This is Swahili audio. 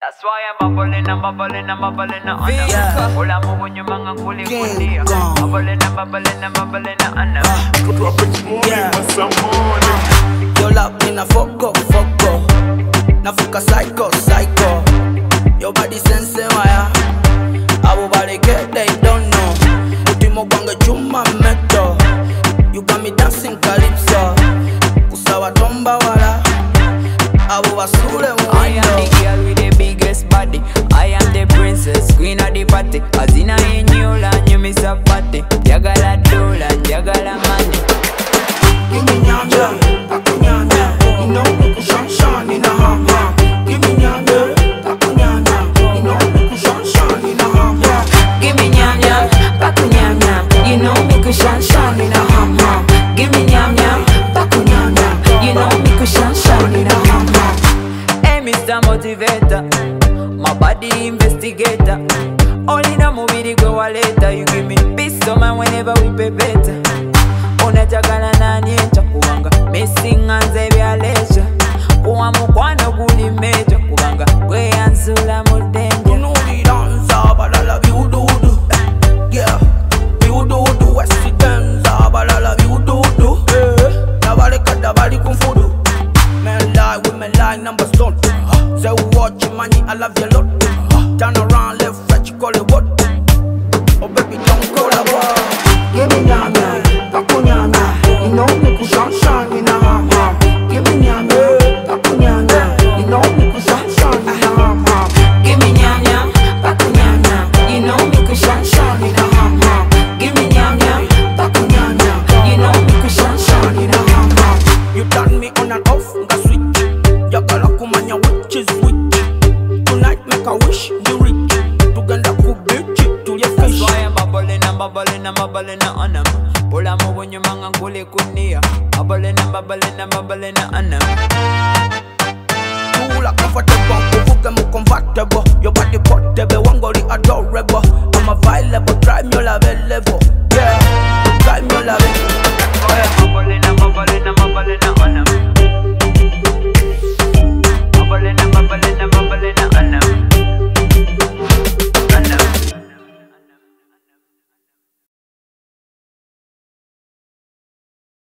That's why I'm bubbling on Ula mo when you mga kuli kuli bubbling on Yo love me na foco na fuka psycho Your body sense waya Abo body get they don't know Utimo kwanga chuma meto You got me dancing calypso Usawa tomba wala Abo basule mwino I am the girl with the biggest body I am the princess, queen of the party Azina inyola, you miss a party Jagala dola, jagala money Give me nyanya, akunyanya You know me kushanshan in a ham. Give me nyanya, akunyanya You know me kushanshan in a ham. Give me nyam nyam, paku nyam nyam. You know me kushanshan in a ham ham. Give me nyam nyam, paku nyam nyam. You know me kushanshan in a ham ham. Hey Mr. Motivator My body investigator Only na movie go later You give me peace of mind whenever we pay better Unajagala nani kubanga Missing anze vya leisure Kuwa mukwano guli meja kubanga Kwe ansula mudenja You know the dancer, but I love you do. Yeah, you do. West dancer, but I love you do. Nobody cut the body kung fu do. Men lie, women lie, numbers don't. Say watch your money, I love you lot. Turn around, left, right, you call it what? Oh baby, don't call it what? Give me nyanya, paku nyanya. You know me kushanshan in a ham ham. Give me nyanya, paku nyanya. You know me kushanshan in a ham ham. Give me nyam nyam, paku nyam nyam. You know me kushanshan in a ham ham. Give me nyam nyam, paku nyam nyam. You know me kushanshan in a ham ham. You turn me on and off, nga switch. Yakala kumanya which is which. Tonight make a wish, you rich. Tugenda ku beach, to your That's fish. why I'm bubbling on them Pula mo when you mga kuli kunia Bubbling on them Cool, comfortable, kuvuge mu convertible. Your body portable, one body adorable. I'm a vibe.